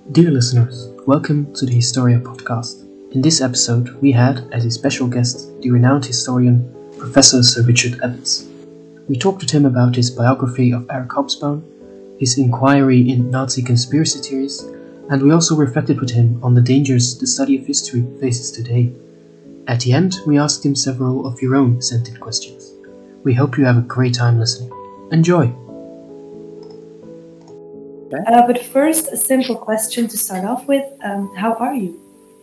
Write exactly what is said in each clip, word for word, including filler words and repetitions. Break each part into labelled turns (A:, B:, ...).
A: Dear listeners, welcome to the Historia podcast. In this episode, we had as a special guest the renowned historian Professor Sir Richard Evans. We talked with him about his biography of Eric Hobsbawm, his inquiry in Nazi conspiracy theories, and we also reflected with him on the dangers the study of history faces today. At the end, we asked him several of your own sent-in questions. We hope you have a great time listening. Enjoy!
B: Uh, but first, a simple question to start off with. Um, how are you?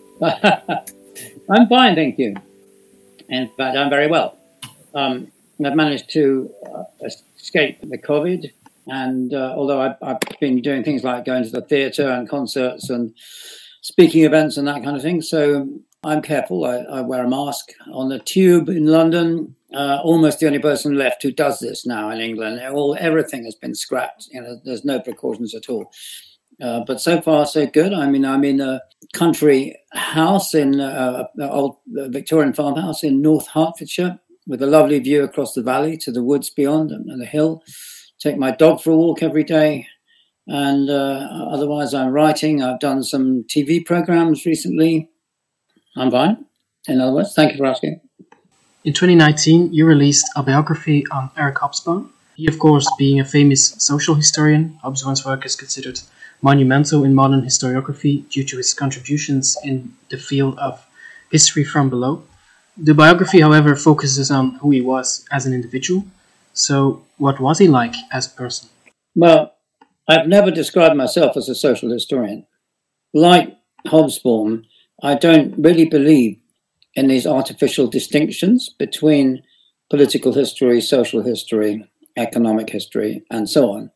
C: I'm fine, thank you. In fact, I'm very well. Um, I've managed to uh, escape the COVID, and uh, although I've, I've been doing things like going to the theatre and concerts and speaking events and that kind of thing, so I'm careful. I, I wear a mask on the tube in London. Uh, almost the only person left who does this now in England. All everything has been scrapped. You know, there's no precautions at all. Uh, but so far, so good. I mean, I'm in a country house in uh, an old Victorian farmhouse in North Hertfordshire with a lovely view across the valley to the woods beyond and, and the hill. Take my dog for a walk every day. And uh, otherwise, I'm writing. I've done some T V programs recently. I'm fine. In other words, thank you for asking.
A: In twenty nineteen, you released a biography on Eric Hobsbawm. He, of course, being a famous social historian, Hobsbawm's work is considered monumental in modern historiography due to his contributions in the field of history from below. The biography, however, focuses on who he was as an individual. So, what was he like as a person?
C: Well, I've never described myself as a social historian. Like Hobsbawm, I don't really believe in these artificial distinctions between political history, social history, economic history, and so on.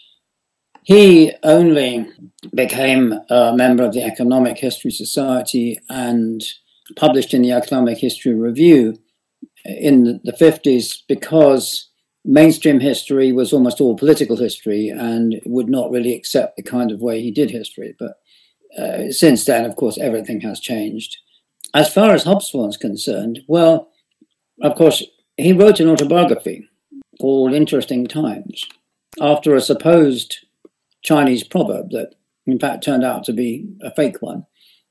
C: He only became a member of the Economic History Society and published in the Economic History Review in the fifties because mainstream history was almost all political history and would not really accept the kind of way he did history. But uh, since then, of course, everything has changed. As far as Hobsbawm's concerned, well, of course, he wrote an autobiography called Interesting Times after a supposed Chinese proverb that, in fact, turned out to be a fake one.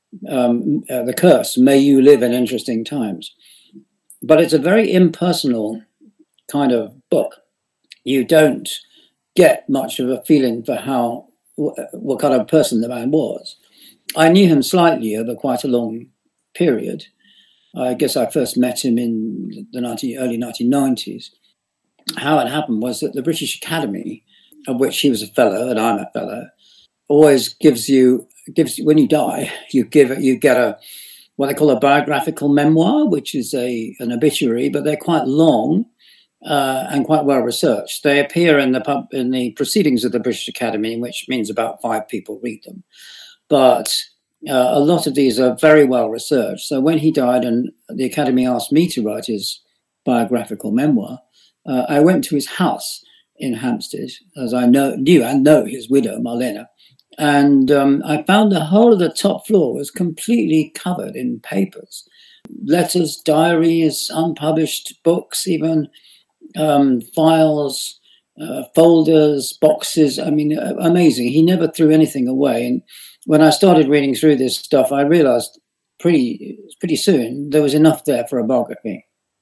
C: Um, uh, the curse, may you live in interesting times. But it's a very impersonal kind of book. You don't get much of a feeling for how, what kind of person the man was. I knew him slightly over quite a long period. I guess I first met him in the nineteen, early nineteen nineties. How it happened was that the British Academy, of which he was a fellow and I'm a fellow, always gives you gives when you die you give you get a what they call a biographical memoir, which is a an obituary, but they're quite long uh, and quite well researched. They appear in the pub, in the proceedings of the British Academy, which means about five people read them, but Uh, a lot of these are very well researched. So when he died and the Academy asked me to write his biographical memoir, uh, I went to his house in Hampstead, as I know, knew and know his widow, Marlena. And um, I found the whole of the top floor was completely covered in papers. Letters, diaries, unpublished books, even um, files, uh, folders, boxes. I mean, uh, amazing. He never threw anything away. And when I started reading through this stuff, I realized pretty pretty soon there was enough there for a biography.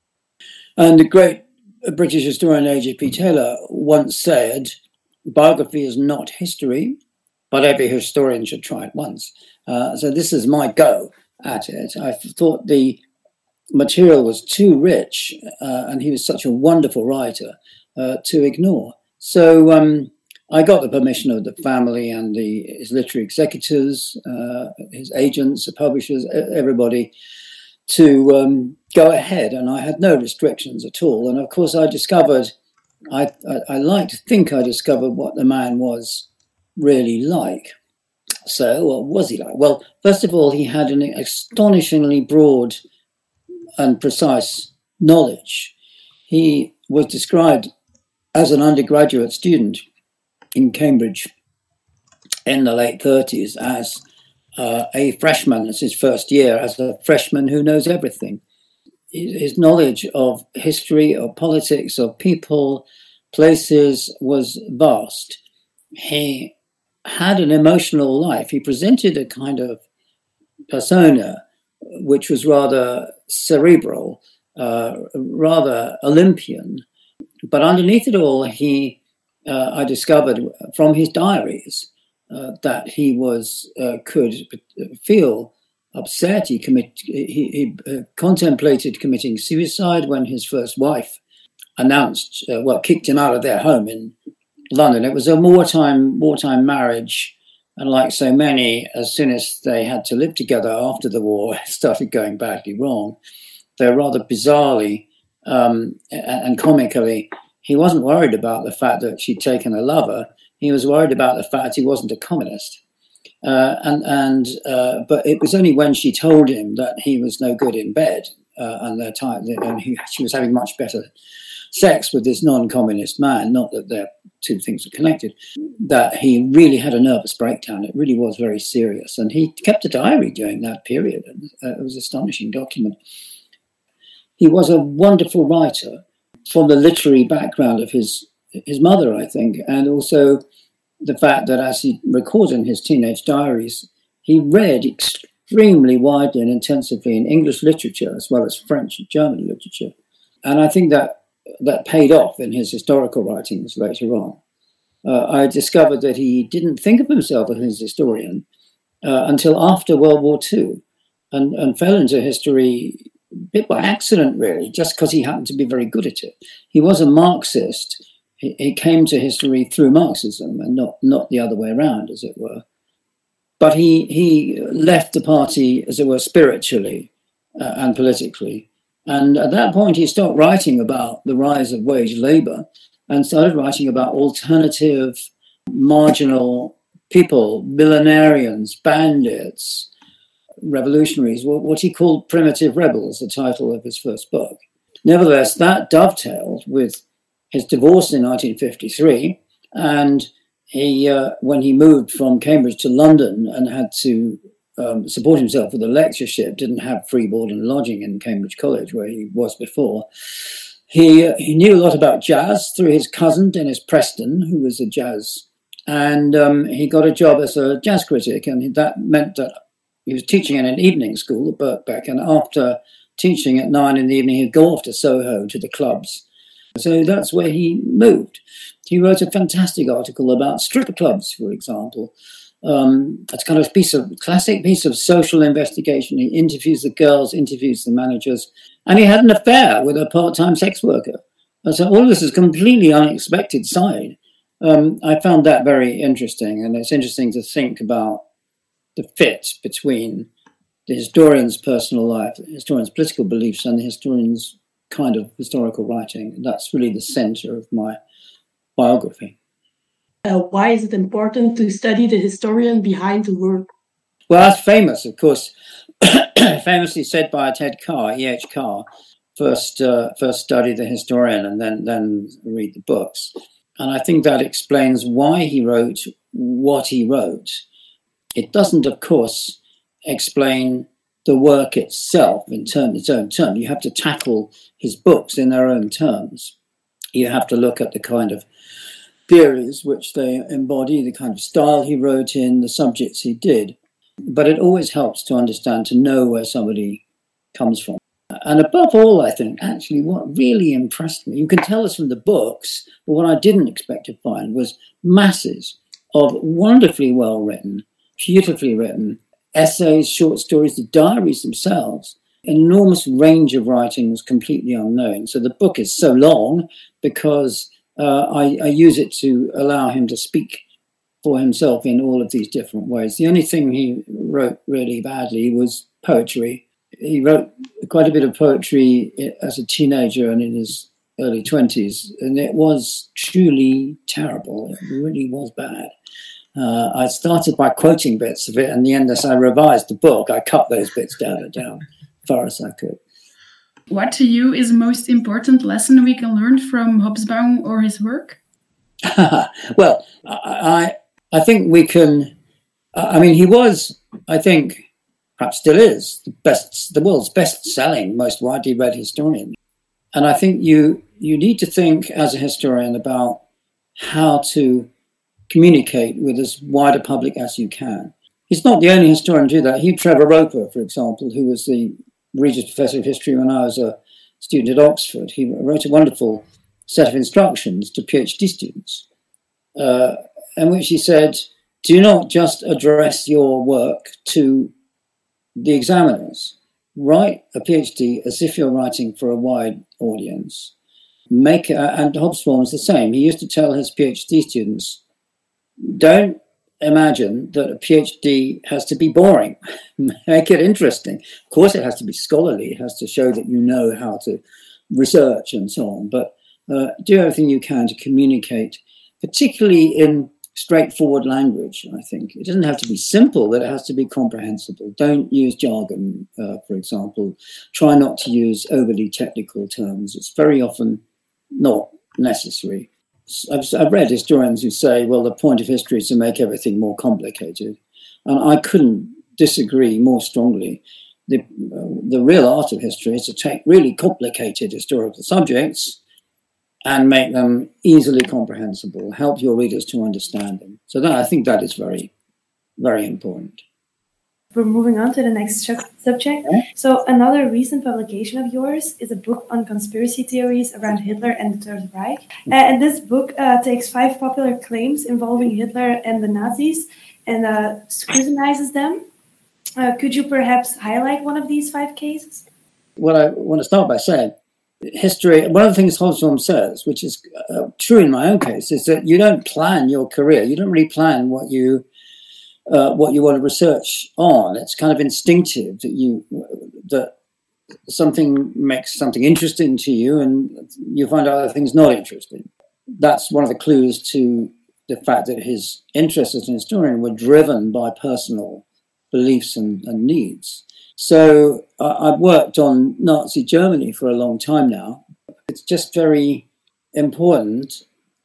C: And the great British historian A J P Taylor once said, biography is not history, but every historian should try it once. Uh, so this is my go at it. I thought the material was too rich, uh, and he was such a wonderful writer, uh, to ignore. So um, I got the permission of the family and the his literary executors, uh, his agents, the publishers, everybody, to um, go ahead, and I had no restrictions at all. And of course, I discovered, I, I, I like to think I discovered what the man was really like. So, what was he like? Well, first of all, he had an astonishingly broad and precise knowledge. He was described as an undergraduate student in Cambridge in the late thirties as uh, a freshman. It's his first year as a freshman who knows everything. His knowledge of history, of politics, of people, places was vast. He had an emotional life. He presented a kind of persona which was rather cerebral, uh, rather Olympian. But underneath it all, he, uh, I discovered from his diaries uh, that he was uh, could feel upset. He, commit, he, he uh, contemplated committing suicide when his first wife announced, uh, well, kicked him out of their home in London. It was a wartime wartime marriage. And like so many, as soon as they had to live together after the war, it started going badly wrong. They're rather bizarrely um, and comically, he wasn't worried about the fact that she'd taken a lover. He was worried about the fact he wasn't a communist. Uh, and and uh, but it was only when she told him that he was no good in bed uh, and their time, and he, she was having much better sex with this non-communist man, not that their two things were connected, that he really had a nervous breakdown. It really was very serious. And he kept a diary during that period. And, uh, it was an astonishing document. He was a wonderful writer from the literary background of his his mother, I think, and also the fact that, as he records in his teenage diaries, he read extremely widely and intensively in English literature as well as French and German literature. And I think that that paid off in his historical writings later on. Uh, I discovered that he didn't think of himself as a historian uh, until after World War Two, and, and fell into history a bit by accident, really, just because he happened to be very good at it. He was a Marxist. He, he came to history through Marxism and not, not the other way around, as it were. But he, he left the party, as it were, spiritually uh, and politically. And at that point, he stopped writing about the rise of wage labor and started writing about alternative, marginal people, millenarians, bandits, revolutionaries, what he called primitive rebels, the title of his first book. Nevertheless, that dovetailed with his divorce in nineteen fifty-three, and he, uh, when he moved from Cambridge to London and had to Um, support himself with a lectureship, didn't have free board and lodging in Cambridge College where he was before. He uh, he knew a lot about jazz through his cousin Dennis Preston, who was a jazz, and um, he got a job as a jazz critic, and that meant that he was teaching in an evening school at Birkbeck, and after teaching at nine in the evening, he'd go off to Soho to the clubs. So that's where he moved. He wrote a fantastic article about stripper clubs, for example. Um, it's kind of a piece of classic piece of social investigation. He interviews the girls, interviews the managers, and he had an affair with a part-time sex worker. And so all this is completely unexpected side. Um, I found that very interesting, and it's interesting to think about the fit between the historian's personal life, the historian's political beliefs, and the historian's kind of historical writing. That's really the center of my biography.
D: Uh, why is it important to study the historian behind the work?
C: Well, that's famous, of course. Famously said by Ted Carr, E H Carr, first uh, first study the historian and then, then read the books. And I think that explains why he wrote what he wrote. It doesn't, of course, explain the work itself in term, its own term. You have to tackle his books in their own terms. You have to look at the kind of theories which they embody, the kind of style he wrote in, the subjects he did. But it always helps to understand, to know where somebody comes from. And above all, I think, actually, what really impressed me, you can tell us from the books, but what I didn't expect to find was masses of wonderfully well-written, beautifully written essays, short stories, the diaries themselves. An enormous range of writing was completely unknown. So the book is so long because uh, I, I use it to allow him to speak for himself in all of these different ways. The only thing he wrote really badly was poetry. He wrote quite a bit of poetry as a teenager and in his early twenties, and it was truly terrible. It really was bad. Uh, I started by quoting bits of it, and in the end, as I revised the book, I cut those bits down and down as far as I could.
E: What to you is the most important lesson we can learn from Hobsbawm or his work?
C: Well, I, I think we can, I mean, he was, I think, perhaps still is, the best, the world's best-selling, most widely read historian. And I think you you need to think as a historian about how to communicate with as wide a public as you can. He's not the only historian to do that. Hugh Trevor Roper, for example, who was the Regis Professor of History when I was a student at Oxford, he wrote a wonderful set of instructions to PhD students, uh, in which he said, do not just address your work to the examiners. Write a PhD as if you're writing for a wide audience. Make uh, and Hobsbawm was the same. He used to tell his PhD students, don't imagine that a PhD has to be boring. Make it interesting. Of course, it has to be scholarly. It has to show that you know how to research and so on. But uh, do everything you can to communicate, particularly in straightforward language, I think. It doesn't have to be simple, but it has to be comprehensible. Don't use jargon, uh, for example. Try not to use overly technical terms. It's very often not necessary. I've, I've read historians who say, well, the point of history is to make everything more complicated. And I couldn't disagree more strongly. The, uh, the real art of history is to take really complicated historical subjects and make them easily comprehensible, help your readers to understand them. So that, I think that is very, very important.
B: We're moving on to the next su- subject.
C: Okay.
B: So another recent publication of yours is a book on conspiracy theories around Hitler and the Third Reich. Uh, and this book uh, takes five popular claims involving Hitler and the Nazis and uh, scrutinizes them. Uh, could you perhaps highlight one of these five cases?
C: What I want to start by saying, history, one of the things Hobsbawm says, which is uh, true in my own case, is that you don't plan your career. You don't really plan what you uh, what you want to research on. It's kind of instinctive that you that something makes something interesting to you, and you find out other things not interesting. That's one of the clues to the fact that his interests as an historian were driven by personal beliefs and, and needs. So uh, I've worked on Nazi Germany for a long time now. It's just very important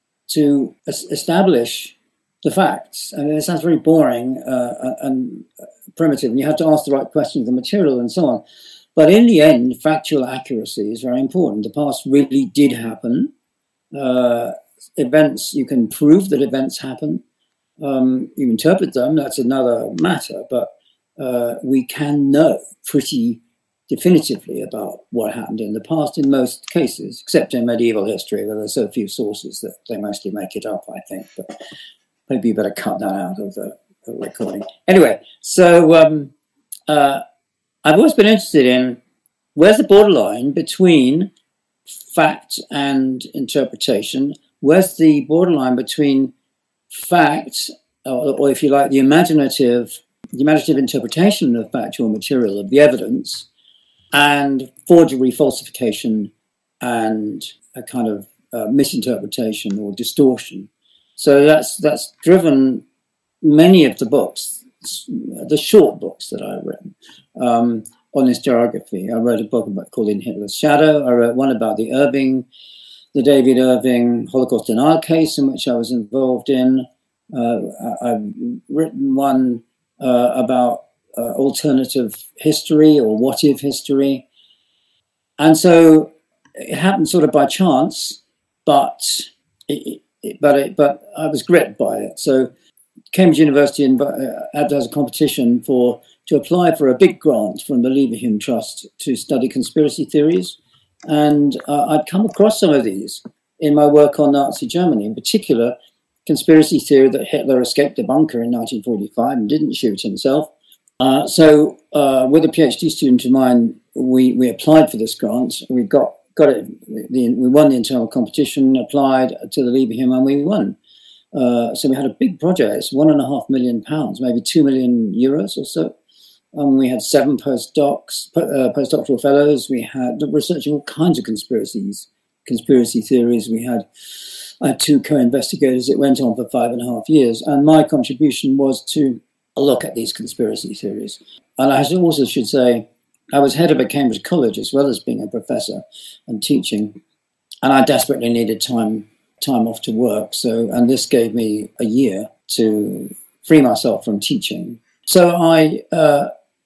C: to es- establish the facts. I mean, it sounds very boring uh, and primitive, and you have to ask the right questions of the material and so on. But in the end, factual accuracy is very important. The past really did happen. Uh, events, you can prove that events happen. Um, you interpret them, that's another matter. But uh, we can know pretty definitively about what happened in the past in most cases, except in medieval history, where there are so few sources that they mostly make it up, I think. But maybe you better cut that out of the, the recording. Anyway, so um, uh, I've always been interested in where's the borderline between fact and interpretation? Where's the borderline between fact, or, or if you like, the imaginative, the imaginative interpretation of factual material, of the evidence, and forgery, falsification, and a kind of uh, misinterpretation or distortion? So that's that's driven many of the books, the short books that I've written um, on historiography. I wrote a book about, called In Hitler's Shadow. I wrote one about the Irving, the David Irving Holocaust denial case, in which I was involved in. Uh, I've written one uh, about uh, alternative history or what-if history. And so it happened sort of by chance, but it, it, but it, but I was gripped by it. So Cambridge University has a competition for to apply for a big grant from the Leverhulme Trust to study conspiracy theories. And uh, I'd come across some of these in my work on Nazi Germany, in particular, conspiracy theory that Hitler escaped the bunker in nineteen forty-five and didn't shoot himself. Uh, so uh, with a PhD student of mine, we, we applied for this grant. We got got it. The, we won the internal competition, applied to the Leverhulme, and we won. Uh, so we had a big project. It's one and a half million pounds, maybe two million euros or so. Um, we had seven postdocs, uh, postdoctoral fellows. We had researching all kinds of conspiracies, conspiracy theories. We had, I had two co-investigators. It went on for five and a half years. And my contribution was to look at these conspiracy theories. And I also should say, I was head of a Cambridge College as well as being a professor and teaching. And I desperately needed time time off to work. So, and this gave me a year to free myself from teaching. So I uh,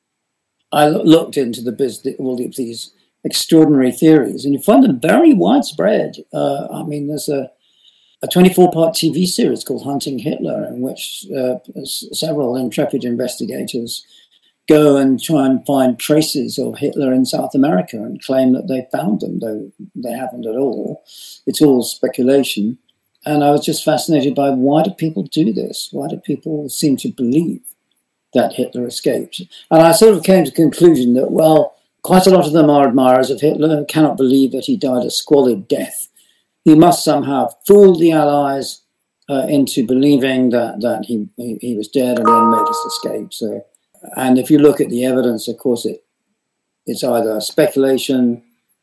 C: I looked into the business, all of these extraordinary theories, and you find them very widespread. Uh, I mean, there's a a twenty-four part T V series called Hunting Hitler, in which uh, several intrepid investigators go and try and find traces of Hitler in South America and claim that they found them, though they haven't at all. It's all speculation. And I was just fascinated by, why do people do this? Why do people seem to believe that Hitler escaped? And I sort of came to the conclusion that, well, quite a lot of them are admirers of Hitler who cannot believe that he died a squalid death. He must somehow have fooled the Allies uh, into believing that, that he, he, he was dead and then made his escape. So, and if you look at the evidence, of course, it it's either speculation,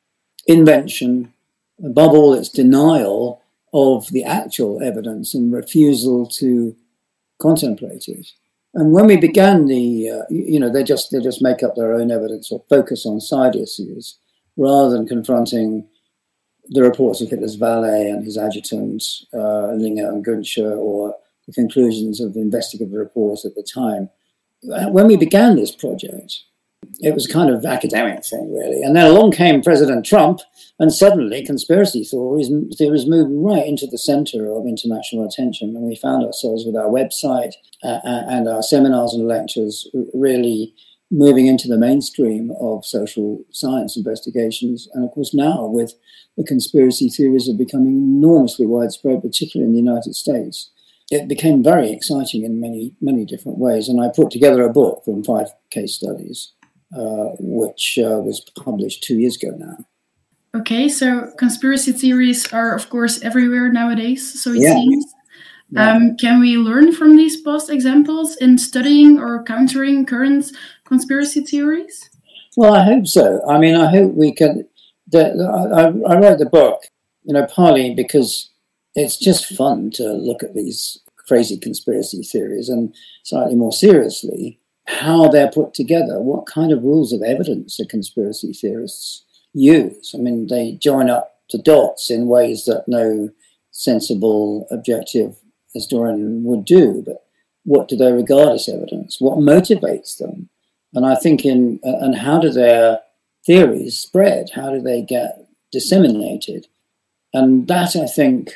C: invention, above all, it's denial of the actual evidence and refusal to contemplate it. And when we began the, uh, you know, they just they just make up their own evidence or focus on side issues rather than confronting the reports of Hitler's valet and his adjutants, uh, Linger and Güncher, or the conclusions of investigative reports at the time. When we began this project, it was a kind of academic thing, really. And then along came President Trump, and suddenly conspiracy theories, theories moved right into the center of international attention. And we found ourselves with our website uh, and our seminars and lectures really moving into the mainstream of social science investigations. And of course now with the conspiracy theories are becoming enormously widespread, particularly in the United States. It became very exciting in many, many different ways. And I put together a book from five case studies, uh, which uh, was published two years ago now.
E: Okay, so conspiracy theories are, of course, everywhere nowadays, so it
C: Yeah.
E: seems.
C: Yeah.
E: Um, can we learn from these past examples in studying or countering current conspiracy theories?
C: Well, I hope so. I mean, I hope we can. The, I, I wrote the book, you know, partly because it's just fun to look at these crazy conspiracy theories and slightly more seriously how they're put together. What kind of rules of evidence do conspiracy theorists use? I mean, they join up the dots in ways that no sensible, objective historian would do. But what do they regard as evidence? What motivates them? And I think in, uh, and how do their theories spread? How do they get disseminated? And that, I think,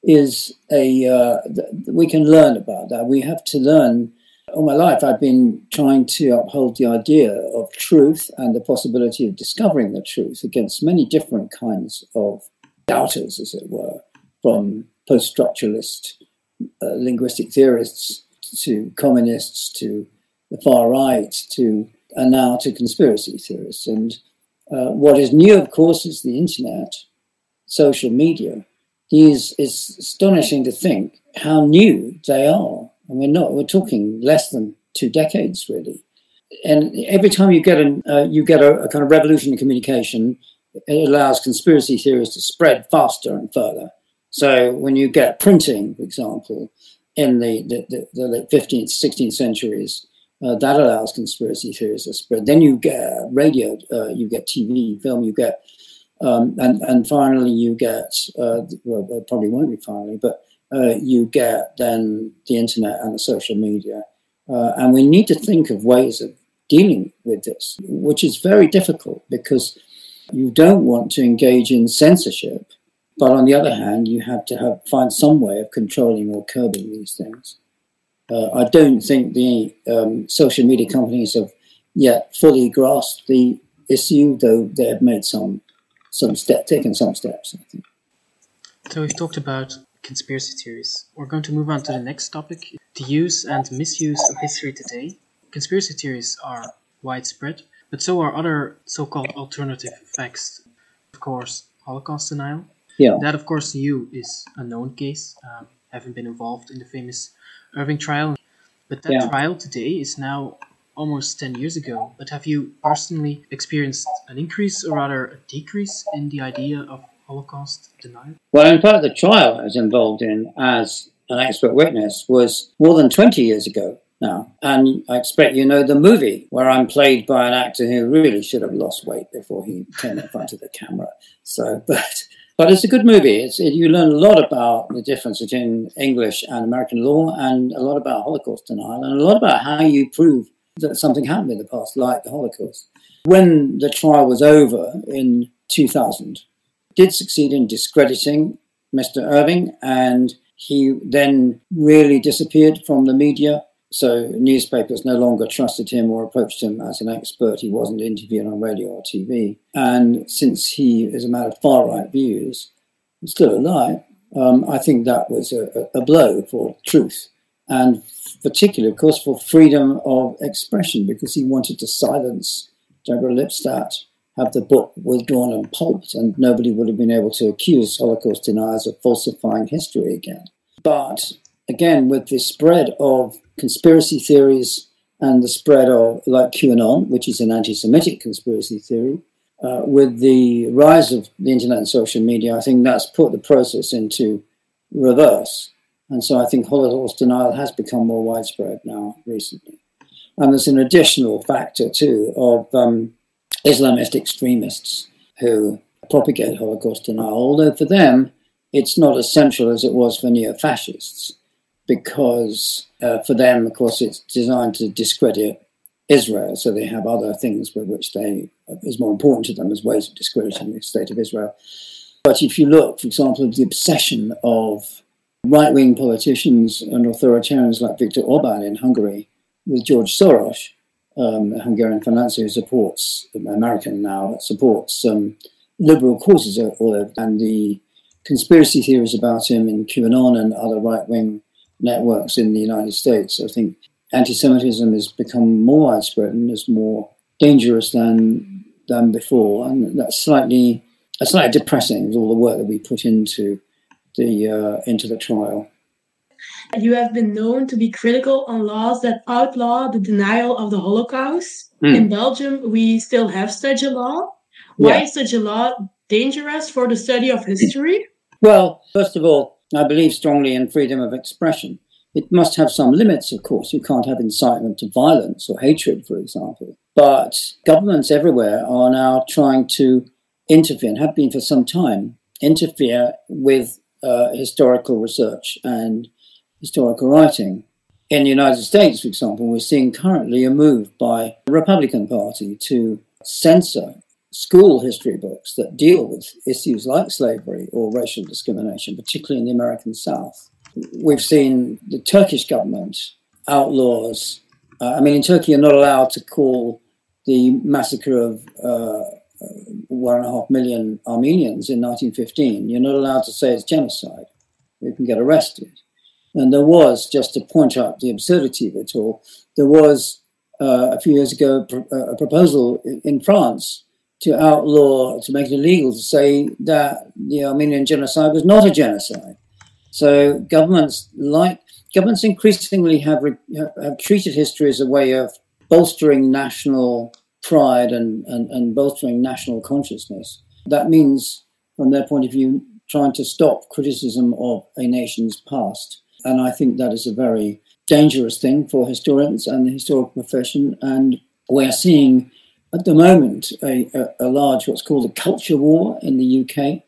C: is a, uh, th- we can learn about that. We have to learn. All my life, I've been trying to uphold the idea of truth and the possibility of discovering the truth against many different kinds of doubters, as it were, from post-structuralist uh, linguistic theorists to communists to the far right to and now to conspiracy theorists. And uh, what is new, of course, is the internet, social media. These is astonishing to think how new they are. And we're not, we're talking less than two decades, really. And every time you get, an, uh, you get a, a kind of revolution in communication, it allows conspiracy theories to spread faster and further. So when you get printing, for example, in the, the, the, the late fifteenth, sixteenth centuries, uh, that allows conspiracy theories to spread. Then you get radio, uh, you get T V, film, you get, um, and, and finally you get, uh, well, it probably won't be finally, but uh, you get then the internet and the social media. Uh, and we need to think of ways of dealing with this, which is very difficult because you don't want to engage in censorship. But on the other hand, you have to have, find some way of controlling or curbing these things. Uh, I don't think the um, social media companies have yet fully grasped the issue, though they have made some some step, taken some steps, I think.
A: So we've talked about conspiracy theories. We're going to move on to the next topic, the use and misuse of history today. Conspiracy theories are widespread, but so are other so-called alternative facts. Of course, Holocaust denial.
C: Yeah.
A: That, of course, to you is a known case, um, having been involved in the famous Irving trial. But that
C: Yeah.
A: trial today is now almost ten years ago. But have you personally experienced an increase or rather a decrease in the idea of Holocaust denial?
C: Well, in fact, the trial I was involved in as an expert witness was more than twenty years ago now. And I expect you know the movie where I'm played by an actor who really should have lost weight before he came in front of the camera. So, but... But it's a good movie. It's, it, you learn a lot about the difference between English and American law and a lot about Holocaust denial and a lot about how you prove that something happened in the past, like the Holocaust. When the trial was over in two thousand, it did succeed in discrediting Mister Irving, and he then really disappeared from the media. So newspapers no longer trusted him or approached him as an expert. He wasn't interviewed on radio or T V. And since he is a man of far-right views, he's still alive, um, I think that was a, a blow for truth. And particularly, of course, for freedom of expression, because he wanted to silence Deborah Lipstadt, have the book withdrawn and pulped, and nobody would have been able to accuse Holocaust deniers of falsifying history again. But again, with the spread of conspiracy theories and the spread of, like QAnon, which is an anti-Semitic conspiracy theory, uh, with the rise of the internet and social media, I think that's put the process into reverse. And so I think Holocaust denial has become more widespread now recently. And there's an additional factor, too, of um, Islamist extremists who propagate Holocaust denial, although for them, it's not as central as it was for neo-fascists, because uh, for them, of course, it's designed to discredit Israel, so they have other things with which they is more important to them as ways of discrediting the state of Israel. But if you look, for example, at the obsession of right-wing politicians and authoritarians like Viktor Orban in Hungary with George Soros, um, a Hungarian financier who supports, American now, supports um, liberal causes, although, and the conspiracy theories about him in QAnon and other right-wing networks in the United States. I think anti-Semitism has become more widespread and is more dangerous than than before, and that's slightly that's slightly depressing with all the work that we put into the uh, into the trial.
D: You have been known to be critical on laws that outlaw the denial of the Holocaust. Mm. In Belgium, we still have such a law. Why yeah. is such a law dangerous for the study of history?
C: Well, first of all, I believe strongly in freedom of expression. It must have some limits, of course. You can't have incitement to violence or hatred, for example. But governments everywhere are now trying to interfere, and have been for some time, interfere with uh, historical research and historical writing. In the United States, for example, we're seeing currently a move by the Republican Party to censor school history books that deal with issues like slavery or racial discrimination, particularly in the American South. We've seen the Turkish government outlaws. Uh, I mean, in Turkey, you're not allowed to call the massacre of uh, one and a half million Armenians in nineteen fifteen. You're not allowed to say it's genocide. You can get arrested. And there was, just to point out the absurdity of it all, there was uh, a few years ago a proposal in France to outlaw, to make it illegal to say that the Armenian genocide was not a genocide. So governments like governments increasingly have have treated history as a way of bolstering national pride and, and, and bolstering national consciousness. That means, from their point of view, trying to stop criticism of a nation's past. And I think that is a very dangerous thing for historians and the historical profession. And we are seeing at the moment a, a, a large, what's called a culture war in the U K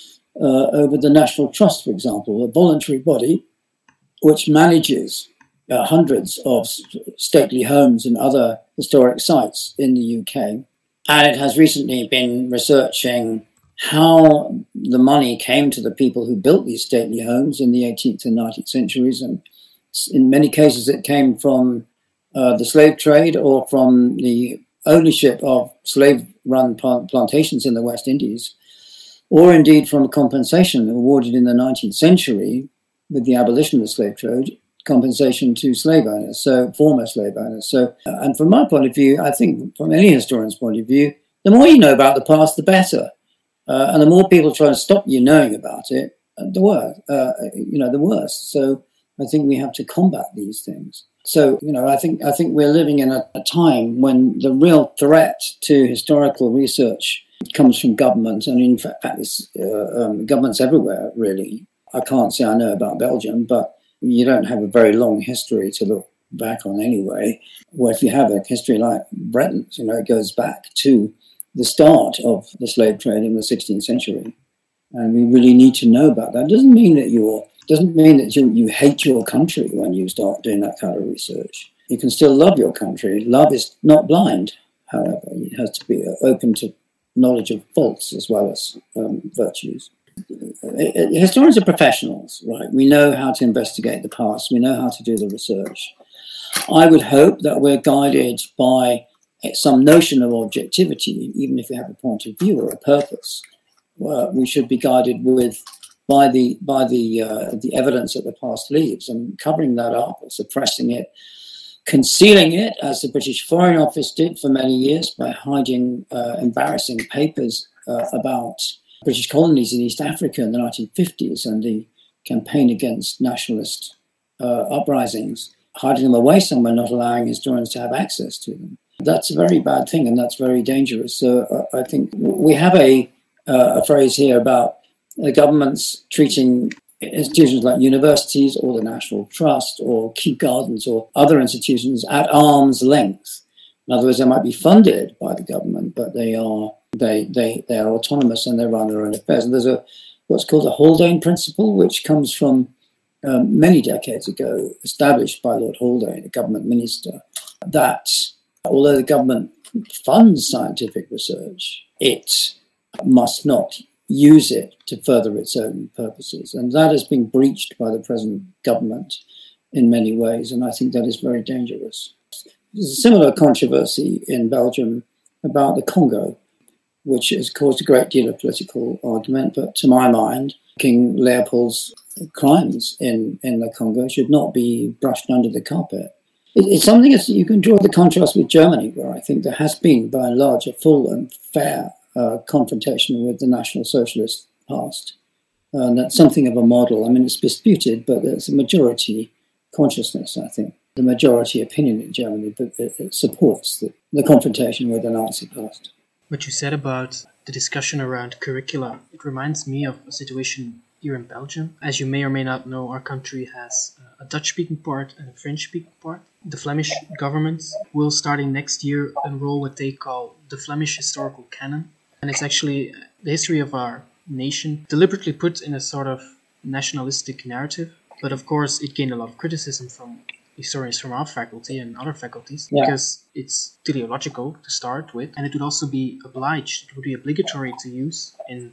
C: uh, over the National Trust, for example, a voluntary body which manages uh, hundreds of stately homes and other historic sites in the U K. And it has recently been researching how the money came to the people who built these stately homes in the eighteenth and nineteenth centuries. And in many cases, it came from uh, the slave trade or from the ownership of slave-run plantations in the West Indies, or indeed from compensation awarded in the nineteenth century with the abolition of the slave trade, compensation to slave owners, so former slave owners. So, uh, and from my point of view, I think from any historian's point of view, the more you know about the past, the better. Uh, and the more people try to stop you knowing about it, the worse. Uh, you know, the worse. So I think we have to combat these things. So you know, I think I think we're living in a, a time when the real threat to historical research comes from government, and in fact, it's, uh, um, governments everywhere. Really, I can't say I know about Belgium, but you don't have a very long history to look back on anyway. Well, if you have a history like Britain's, you know, it goes back to the start of the slave trade in the sixteenth century, and we really need to know about that. It doesn't mean that you're doesn't mean that you, you hate your country when you start doing that kind of research. You can still love your country. Love is not blind, however. It has to be open to knowledge of faults as well as um, virtues. historians are professionals, right? We know how to investigate the past. We know how to do the research. I would hope that we're guided by some notion of objectivity, even if we have a point of view or a purpose. Well, we should be guided with by the by the uh, the evidence that the past leaves, and covering that up or suppressing it, concealing it, as the British Foreign Office did for many years by hiding uh, embarrassing papers uh, about British colonies in East Africa in the nineteen fifties and the campaign against nationalist uh, uprisings, hiding them away somewhere, not allowing historians to have access to them. That's a very bad thing, and that's very dangerous. So uh, I think we have a, uh, a phrase here about the governments treating institutions like universities or the National Trust or Kew Gardens or other institutions at arm's length. In other words, they might be funded by the government, but they are they they they are autonomous and they run their own affairs. And there's a what's called a Haldane principle, which comes from um, many decades ago, established by Lord Haldane, a government minister, that although the government funds scientific research, it must not use it to further its own purposes. And that has been breached by the present government in many ways, and I think that is very dangerous. There's a similar controversy in Belgium about the Congo, which has caused a great deal of political argument, but to my mind, King Leopold's crimes in, in the Congo should not be brushed under the carpet. It, it's something that you can draw the contrast with Germany, where I think there has been, by and large, a full and fair uh, confrontation with the National Socialist past. And that's something of a model. I mean, it's disputed, but there's a majority consciousness, I think, the majority opinion in Germany, but it, it supports the, the confrontation with the Nazi past.
A: What you said about the discussion around curricula, it reminds me of a situation here in Belgium. As you may or may not know, our country has a Dutch-speaking part and a French-speaking part. The Flemish government will, starting next year, enroll what they call the Flemish Historical Canon. And it's actually the history of our nation deliberately put in a sort of nationalistic narrative. But of course, it gained a lot of criticism from historians from our faculty and other faculties, yeah. because it's teleological to start with, and it would also be obliged, it would be obligatory to use in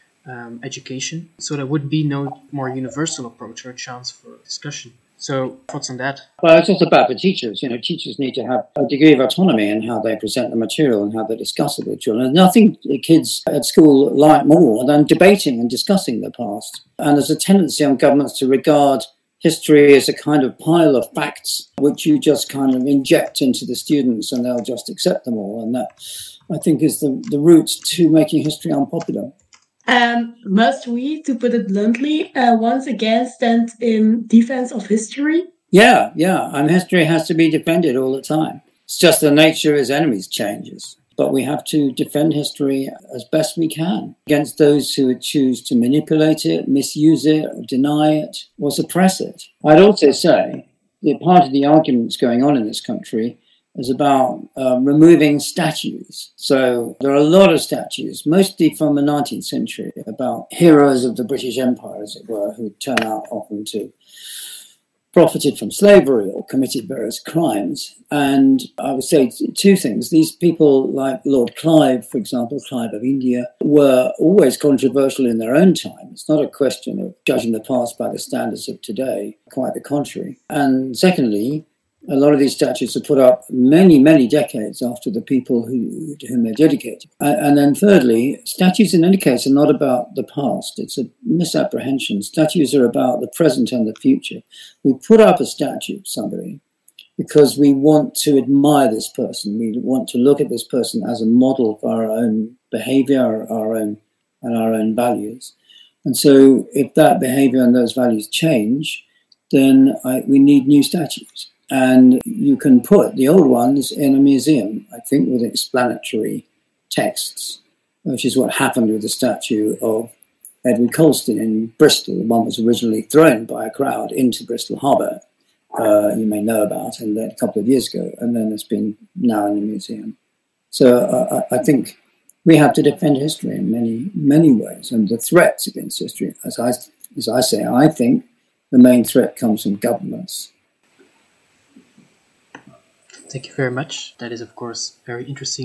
A: um, education, so there would be no more universal approach or a chance for discussion. So, thoughts on that?
C: Well, it's also bad for teachers. You know, teachers need to have a degree of autonomy in how they present the material and how they discuss it with children. There's nothing kids at school like more than debating and discussing the past. And there's a tendency on governments to regard history is a kind of pile of facts which you just kind of inject into the students and they'll just accept them all. And that, I think, is the, the route to making history unpopular.
D: Um, must we, to put it bluntly, uh, once again stand in defense of history?
C: Yeah, yeah. And history has to be defended all the time. It's just the nature of its enemies changes. But we have to defend history as best we can against those who would choose to manipulate it, misuse it, or deny it, or suppress it. I'd also say that part of the arguments going on in this country is about uh, removing statues. So there are a lot of statues, mostly from the nineteenth century, about heroes of the British Empire, as it were, who turn out often to profited from slavery or committed various crimes. And I would say two things. These people like Lord Clive, for example, Clive of India, were always controversial in their own time. It's not a question of judging the past by the standards of today, quite the contrary. And secondly, a lot of these statues are put up many, many decades after the people who, to whom they're dedicated. And then thirdly, statues in any case are not about the past. It's a misapprehension. Statues are about the present and the future. We put up a statue of somebody because we want to admire this person. We want to look at this person as a model for our own behavior, our own, and our own values. And so if that behavior and those values change, then I, we need new statues. And you can put the old ones in a museum, I think, with explanatory texts, which is what happened with the statue of Edward Colston in Bristol. The one was originally thrown by a crowd into Bristol Harbour, uh, you may know about, and then a couple of years ago, and then it's been now in the museum. So uh, I think we have to defend history in many, many ways, and the threats against history, as I, as I say, I think the main threat comes from governments.
A: Thank you very much. That is, of course, very interesting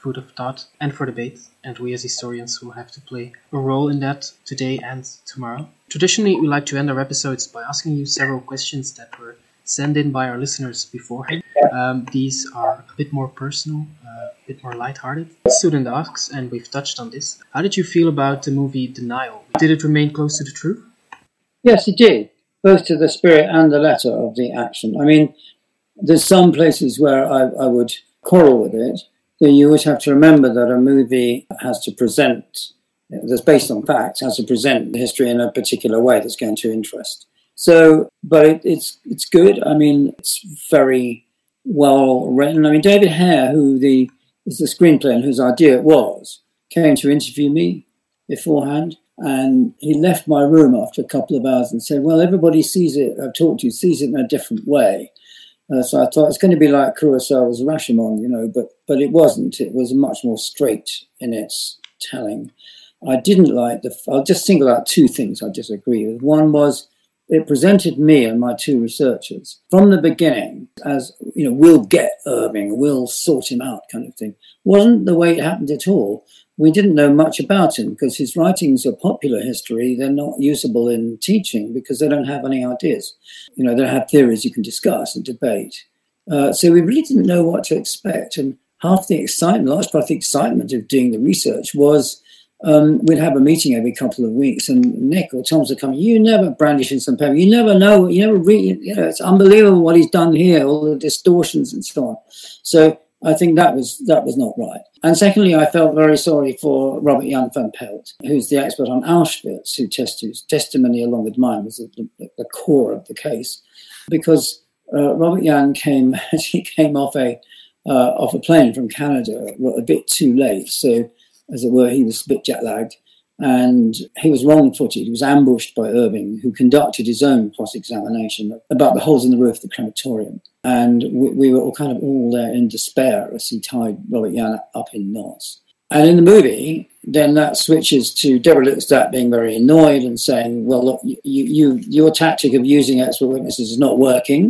A: food of thought and for debate, and we as historians will have to play a role in that today and tomorrow. Traditionally, we like to end our episodes by asking you several questions that were sent in by our listeners beforehand. Um, these are a bit more personal, uh, a bit more lighthearted. The student asks, and we've touched on this, how did you feel about the movie Denial? Did it remain close to the truth?
C: Yes, it did, both to the spirit and the letter of the action. I mean, there's some places where I, I would quarrel with it. You always have to remember that a movie has to present, that's based on facts, has to present the history in a particular way that's going to interest. So, but it, it's it's good. I mean, it's very well written. I mean, David Hare, who the is the screenplay and whose idea it was, came to interview me beforehand, and he left my room after a couple of hours and said, well, everybody sees it, I've talked to you, sees it in a different way. Uh, so I thought it's going to be like Kurosawa's Rashomon, you know, but, but it wasn't. It was much more straight in its telling. I didn't like the, I'll just single out two things I disagree with. One was it presented me and my two researchers from the beginning as, you know, we'll get Irving, we'll sort him out kind of thing. Wasn't the way it happened at all. We didn't know much about him because his writings are popular history. They're not usable in teaching because they don't have any ideas. You know, they don't have theories you can discuss and debate. Uh, so we really didn't know what to expect. And half the excitement, large part of the excitement of doing the research was um, we'd have a meeting every couple of weeks and Nick or Thomas would come, you never brandishing some paper. You never know, you never read, you know, it's unbelievable what he's done here, all the distortions and so on. So I think that was that was not right. And secondly, I felt very sorry for Robert Jan van Pelt, who's the expert on Auschwitz, who test- whose testimony along with mine was the, the, the core of the case, because uh, Robert Jan came he came off a uh, off a plane from Canada a bit too late, so as it were, he was a bit jet lagged. And he was wrong-footed. He was ambushed by Irving, who conducted his own cross-examination about the holes in the roof of the crematorium. And we, we were all kind of all there in despair as he tied Robert Jan up in knots. And in the movie, then that switches to Deborah Lipstadt being very annoyed and saying, well, look, you, you, your tactic of using expert witnesses is not working.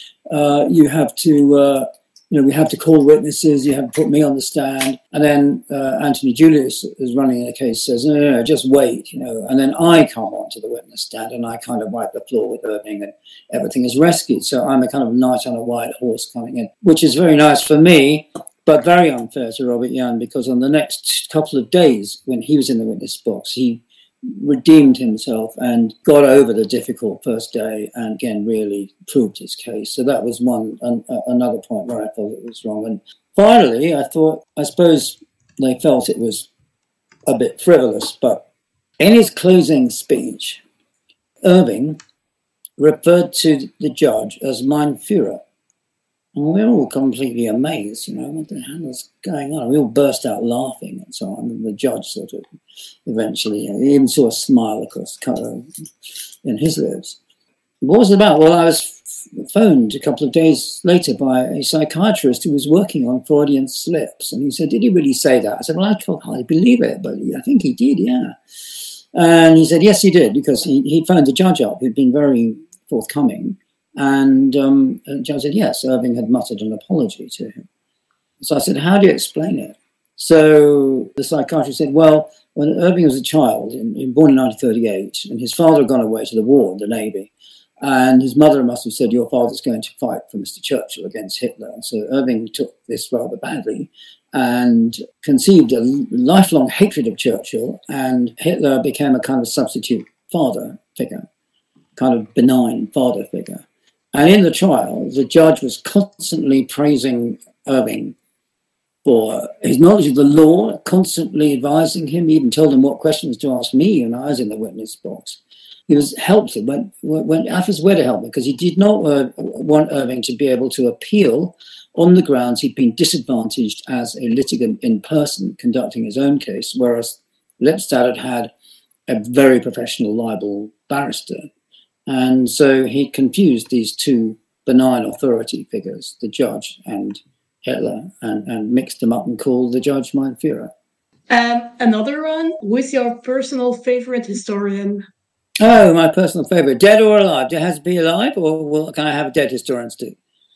C: Uh, you have to... Uh, You know, we have to call witnesses, you have to put me on the stand. And then uh, Anthony Julius is running the case, says, no, no, no, just wait, you know. And then I come onto the witness stand and I kind of wipe the floor with Irving and everything is rescued. So I'm a kind of knight on a white horse coming in, which is very nice for me, but very unfair to Robert Jan, because on the next couple of days when he was in the witness box, he redeemed himself and got over the difficult first day and again really proved his case. So that was one an, another point where I thought it was wrong. And finally, I thought, I suppose they felt it was a bit frivolous, but in his closing speech, Irving referred to the judge as mein Führer. And we were all completely amazed, you know, what the hell is going on? We all burst out laughing and so on. And the judge sort of eventually, you know, he even saw a smile across colour in his lips. What was it about? Well, I was phoned a couple of days later by a psychiatrist who was working on Freudian slips. And he said, did he really say that? I said, well, I can't hardly believe it, but I think he did, yeah. And he said, yes, he did, because he, he phoned the judge up, who'd been very forthcoming. And um, the judge said, yes, Irving had muttered an apology to him. So I said, how do you explain it? So the psychiatrist said, well, when Irving was a child, in, in, born in nineteen thirty-eight, and his father had gone away to the war, the Navy, and his mother must have said, your father's going to fight for Mister Churchill against Hitler. And so Irving took this rather badly and conceived a lifelong hatred of Churchill, and Hitler became a kind of substitute father figure, kind of benign father figure. And in the trial, the judge was constantly praising Irving for his knowledge of the law, constantly advising him, even told him what questions to ask me when I was in the witness box. He was helped, went, went out of his way to help me, because he did not uh, want Irving to be able to appeal on the grounds he'd been disadvantaged as a litigant in person conducting his own case, whereas Lipstadt had had a very professional libel barrister. And so he confused these two benign authority figures, the judge and Hitler, and, and mixed them up and called the judge mein Führer.
D: Um, another one, who is your personal favorite historian?
C: Oh, my personal favorite, dead or alive? It has to be alive, or will, can I have dead historians too?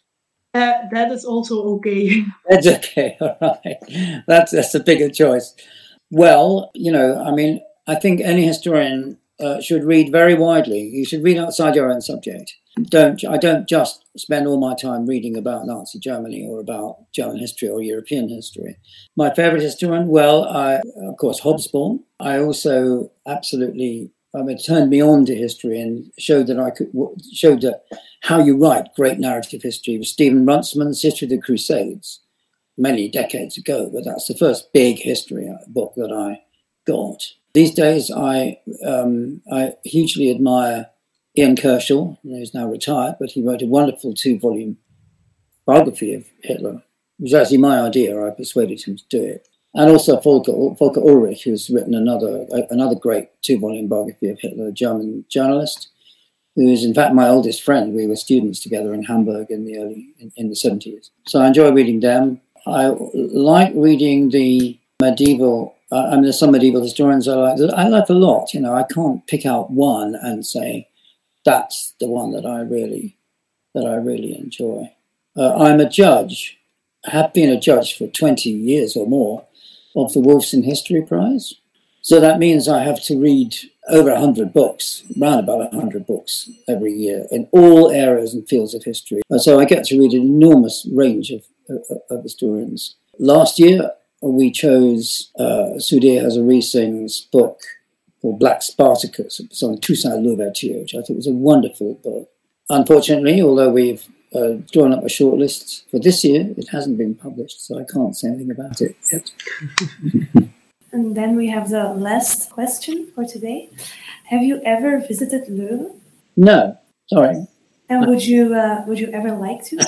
D: Uh, that is also okay.
C: That's okay, all right. That's, that's a bigger choice. Well, you know, I mean, I think any historian uh, should read very widely. You should read outside your own subject. Don't I don't just spend all my time reading about Nazi Germany or about German history or European history. My favorite historian, well, I, of course, Hobsbawm. I also absolutely, I mean, it turned me on to history and showed that I could showed that how you write great narrative history was Stephen Runciman's History of the Crusades many decades ago. But that's the first big history book that I got. These days, I um, I hugely admire Ian Kershaw, who's now retired, but he wrote a wonderful two-volume biography of Hitler. It was actually my idea. I persuaded him to do it. And also Volker, Volker Ulrich, who's written another another great two-volume biography of Hitler, a German journalist, who is in fact my oldest friend. We were students together in Hamburg in the early in, in the seventies. So I enjoy reading them. I like reading the medieval. Uh, I mean, there's some medieval historians I like. I like a lot. You know, I can't pick out one and say that's the one that I really that I really enjoy. Uh, I'm a judge. I have been a judge for twenty years or more of the Wolfson History Prize. So that means I have to read over one hundred books, around about one hundred books every year in all areas and fields of history. And so I get to read an enormous range of, of, of historians. Last year, we chose uh, Sudhir Hazare-Singh's book called Black Spartacus. It's on Toussaint Louverture, which I thought was a wonderful book. Unfortunately, although we've uh, drawn up a shortlist for this year, it hasn't been published, so I can't say anything about it yet.
B: And then we have the last question for today. Have you ever visited Leuven?
C: No, sorry.
B: And would you uh, would you ever like to?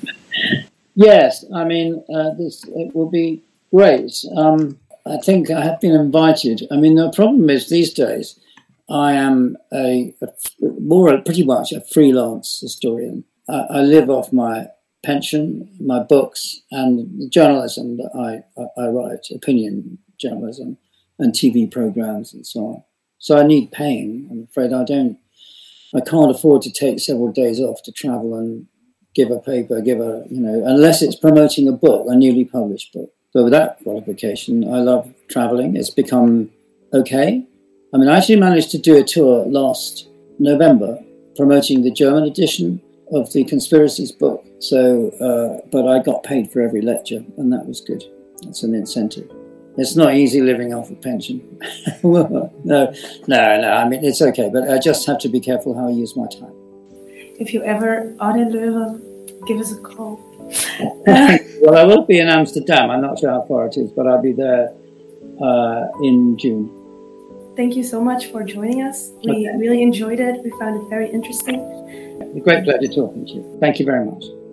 C: Yes, I mean, uh, this it will be great. Um, I think I have been invited. I mean, the problem is these days I am a, a more pretty much a freelance historian. I, I live off my pension, my books, and the journalism that I, I, I write, opinion journalism, and T V programs and so on. So I need paying. I'm afraid I don't. I can't afford to take several days off to travel and give a paper, give a you know, unless it's promoting a book, a newly published book. So with that qualification, I love traveling. It's become okay. I mean, I actually managed to do a tour last November promoting the German edition of the Conspiracies book. So, uh, but I got paid for every lecture, and that was good. That's an incentive. It's not easy living off a pension. no, no, no. I mean, it's okay, but I just have to be careful how I use my time.
B: If you ever are in Leuven, give us a call.
C: Well, I will be in Amsterdam. I'm not sure how far it is, but I'll be there uh, in June.
B: Thank you so much for joining us. We
C: Okay.
B: really enjoyed it. We found it very interesting.
C: A great pleasure talking to you. Thank you very much.